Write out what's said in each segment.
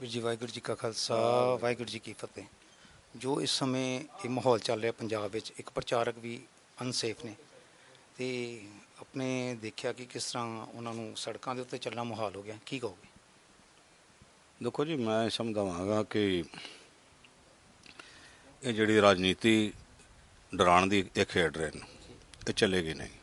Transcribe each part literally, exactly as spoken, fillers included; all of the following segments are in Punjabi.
ਵੀਰ ਜੀ ਵਾਹਿਗੁਰੂ ਜੀ ਕਾ ਖਾਲਸਾ ਵਾਹਿਗੁਰੂ ਜੀ ਕੀ ਫਤਿਹ। ਜੋ ਇਸ ਸਮੇਂ ਇਹ ਮਾਹੌਲ ਚੱਲ ਰਿਹਾ ਪੰਜਾਬ ਵਿੱਚ, ਇੱਕ ਪ੍ਰਚਾਰਕ ਵੀ ਅਨਸੇਫ ਨੇ ਤੇ ਆਪਣੇ ਦੇਖਿਆ ਕਿ ਕਿਸ ਤਰ੍ਹਾਂ ਉਹਨਾਂ ਨੂੰ ਸੜਕਾਂ ਦੇ ਉੱਤੇ ਚੱਲਣਾ ਮੁਹਾਲ ਹੋ ਗਿਆ, ਕੀ ਕਹੋਗੇ? ਦੇਖੋ ਜੀ, ਮੈਂ ਸਮਝਾਵਾਂਗਾ ਕਿ ਇਹ ਜਿਹੜੀ ਰਾਜਨੀਤੀ ਡਰਾਉਣ ਦੀ ਇਹ ਖੇਡ ਰਹੇ ਨੇ, ਇਹ ਚੱਲੇਗੀ ਨਹੀਂ।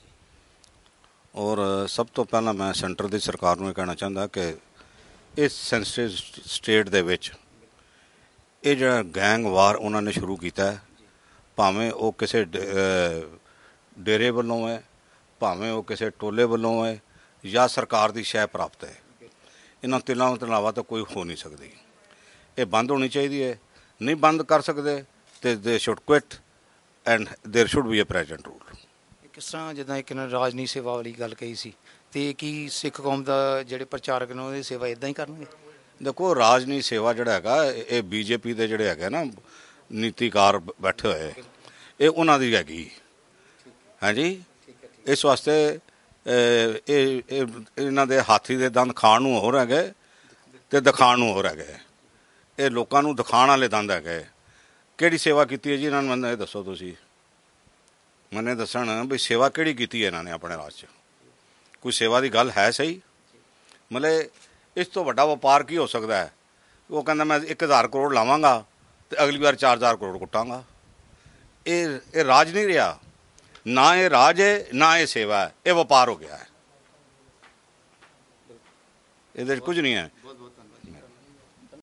ਔਰ ਸਭ ਤੋਂ ਪਹਿਲਾਂ ਮੈਂ ਸੈਂਟਰ ਦੀ ਸਰਕਾਰ ਨੂੰ ਇਹ ਕਹਿਣਾ ਚਾਹੁੰਦਾ ਕਿ ਇਸ ਸੈਂਸਿਟਿਵ ਸਟੇਟ ਦੇ ਵਿੱਚ ਇਹ ਜਿਹੜਾ ਗੈਂਗ ਵਾਰ ਉਹਨਾਂ ਨੇ ਸ਼ੁਰੂ ਕੀਤਾ ਹੈ, ਭਾਵੇਂ ਉਹ ਕਿਸੇ ਡੇਰੇ ਵੱਲੋਂ ਹੈ, ਭਾਵੇਂ ਉਹ ਕਿਸੇ ਟੋਲੇ ਵੱਲੋਂ ਹੈ ਜਾਂ ਸਰਕਾਰ ਦੀ ਸ਼ੈ ਪ੍ਰਾਪਤ ਹੈ, ਇਹਨਾਂ ਤਿੰਨਾਂ ਤੋਂ ਇਲਾਵਾ ਤਾਂ ਕੋਈ ਹੋ ਨਹੀਂ ਸਕਦੀ। ਇਹ ਬੰਦ ਹੋਣੀ ਚਾਹੀਦੀ ਹੈ। ਨਹੀਂ ਬੰਦ ਕਰ ਸਕਦੇ ਤੇ they should quit and there should be a present rule. ਕਿਸ ਤਰ੍ਹਾਂ ਜਿੱਦਾਂ ਇੱਕ ਇਹਨਾਂ ਰਾਜਨੀਤੀ ਸੇਵਾ ਵਾਲੀ ਗੱਲ ਕਹੀ ਸੀ, ਤੇ ਕੀ ਸਿੱਖ ਕੌਮ ਦਾ ਜਿਹੜੇ ਪ੍ਰਚਾਰਕ ਨੇ ਉਹਦੀ ਸੇਵਾ ਇੱਦਾਂ ਹੀ ਕਰਨਗੇ? ਦੇਖੋ, ਰਾਜਨੀਤੀ ਸੇਵਾ ਜਿਹੜਾ ਹੈਗਾ ਇਹ ਬੀਜੇਪੀ ਦੇ ਜਿਹੜੇ ਹੈਗੇ ਨਾ ਨੀਤੀਕਾਰ ਬੈਠੇ ਹੋਏ, ਇਹ ਉਹਨਾਂ ਦੀ ਹੈਗੀ। ਹਾਂਜੀ, ਇਸ ਵਾਸਤੇ ਇਹ ਇਹਨਾਂ ਦੇ ਹਾਥੀ ਦੇ ਦੰਦ ਖਾਣ ਨੂੰ ਹੋਰ ਹੈਗੇ ਅਤੇ ਦਿਖਾਉਣ ਨੂੰ ਹੋਰ ਹੈਗੇ। ਇਹ ਲੋਕਾਂ ਨੂੰ ਦਿਖਾਉਣ ਵਾਲੇ ਦੰਦ ਹੈਗੇ। ਕਿਹੜੀ ਸੇਵਾ ਕੀਤੀ ਹੈ ਜੀ ਇਹਨਾਂ ਨੂੰ? ਮੈਨੂੰ ਇਹ ਦੱਸੋ, ਤੁਸੀਂ ਮੈਨੂੰ ਦੱਸਣ ਵੀ ਸੇਵਾ ਕਿਹੜੀ ਕੀਤੀ ਹੈ ਇਹਨਾਂ ਨੇ ਆਪਣੇ ਰਾਜ 'ਚ? ਕੋਈ ਸੇਵਾ ਦੀ ਗੱਲ ਹੈ ਸਹੀ? ਮਤਲਬ ਇਸ ਤੋਂ ਵੱਡਾ ਵਪਾਰ ਕੀ ਹੋ ਸਕਦਾ ਹੈ? ਉਹ ਕਹਿੰਦਾ ਮੈਂ ਇੱਕ ਹਜ਼ਾਰ ਕਰੋੜ ਲਾਵਾਂਗਾ ਅਤੇ ਅਗਲੀ ਵਾਰ ਚਾਰ ਹਜ਼ਾਰ ਕਰੋੜ ਕੁੱਟਾਂਗਾ। ਇਹ ਇਹ ਰਾਜ ਨਹੀਂ ਰਿਹਾ। ਨਾ ਇਹ ਰਾਜ ਹੈ, ਨਾ ਇਹ ਸੇਵਾ ਹੈ, ਇਹ ਵਪਾਰ ਹੋ ਗਿਆ ਹੈ। ਇਹਦੇ 'ਚ ਕੁਝ ਨਹੀਂ ਹੈ।